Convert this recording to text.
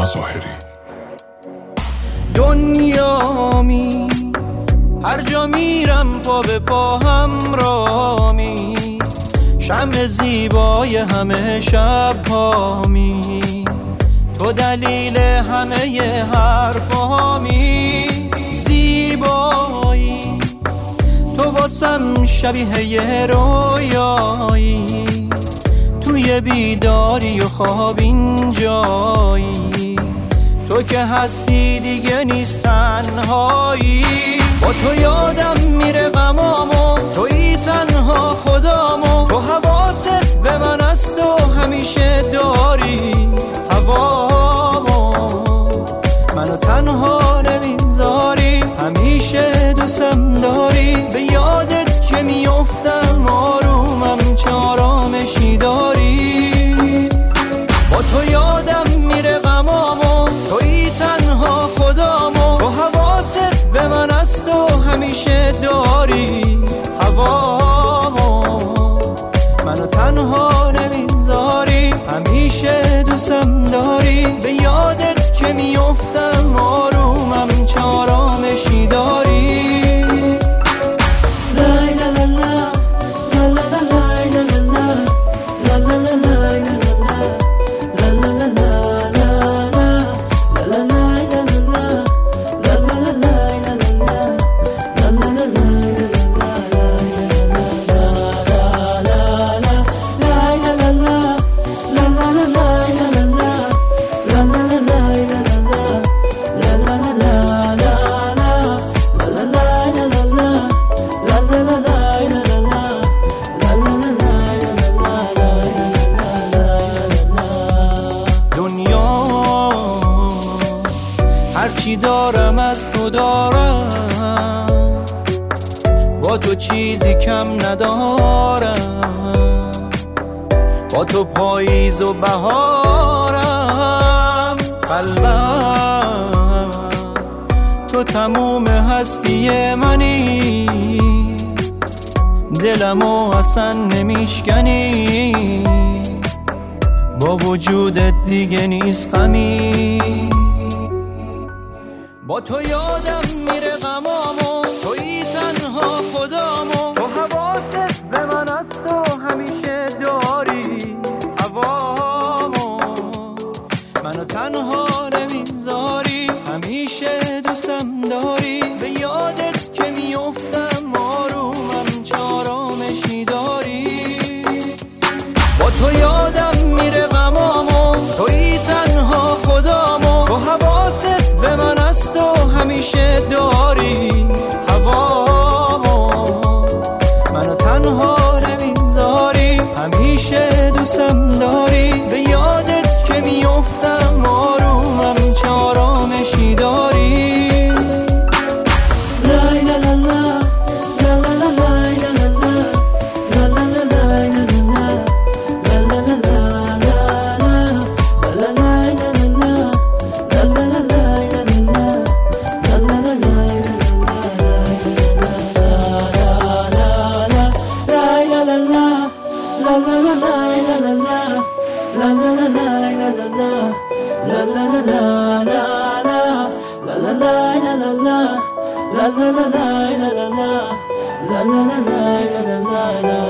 مظاهری. دنیامی هر جا میرم پا به پا همرامی، شمع زیبای همه شب‌هامی، تو دلیل همه حرفامی. زیبایی تو واسم شبیه یه رویایی، توی بیداری و خواب اینجایی، تو که هستی دیگه نیست تنهایی. با تو یادم میره غمامو، تویی تنها خدامو، تو حواست به من است و همیشه داری هوامو، منو تنها نمیذاری، همیشه دوستم داری، به یادت که میافتم آرومم چه آرامشی داری. با تو یادم میره غمامو، تویی تنها خدامو، تو حواست به من است و همیشه داری هوامو، منو تنها نمیذاری، همیشه دوستم داری، به یادت که میافتم آرومم چه آرامشی داری. هرچی دارم از تو دارم، با تو چیزی کم ندارم، با تو پاییز و بهارم، قلبم تو تموم هستی منی، دلمو اصلا نمیشکنی، با وجودت دیگه نیست غمی. با تو یادم میره غمامو، تویی تنها خدامو، تو حواست به من است و همیشه داری هوامو، منو تنها نمیذاری، همیشه دوستم داری، به یادت که میافتم آرومم چه آرامشی داری. با تو یادم میره غمامو، تویی تنها خدامو، تو حواست به من است و همیشه داری هوامو، منو تنها نمیذاری، همیشه دوستم داری، به یادت که میافتم آرومم چه آرامشی داری. La la la la la la la la la la la la la la la.